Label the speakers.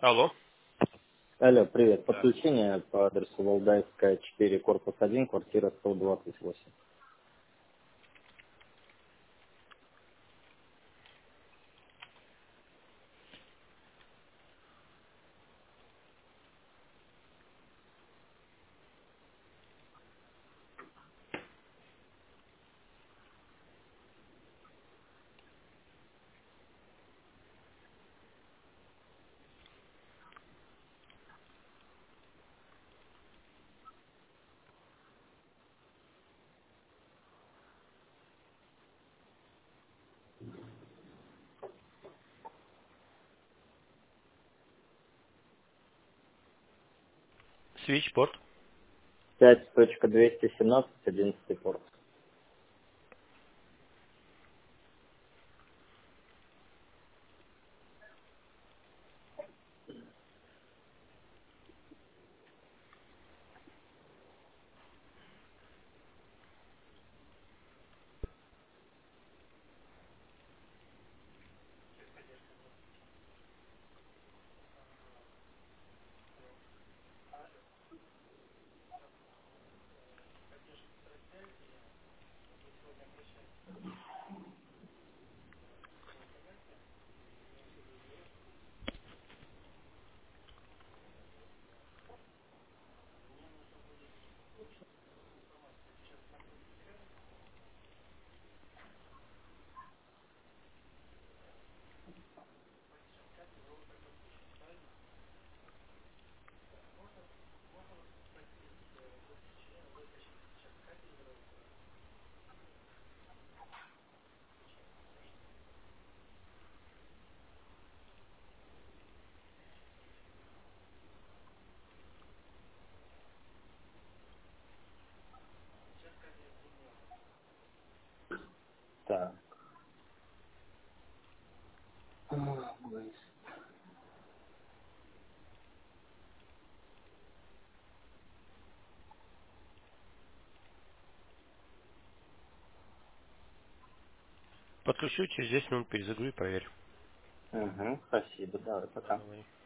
Speaker 1: Алло.
Speaker 2: Алло, привет.
Speaker 1: Да.
Speaker 2: Подключение по адресу Валдайская, 4, корпус 1, квартира 128.
Speaker 1: Свитчборд.
Speaker 2: 5.217, 11 порт. Так.
Speaker 1: Подключу через 10 минут, перезагрузи, проверь.
Speaker 2: Угу, спасибо, давай, пока.
Speaker 1: Давай.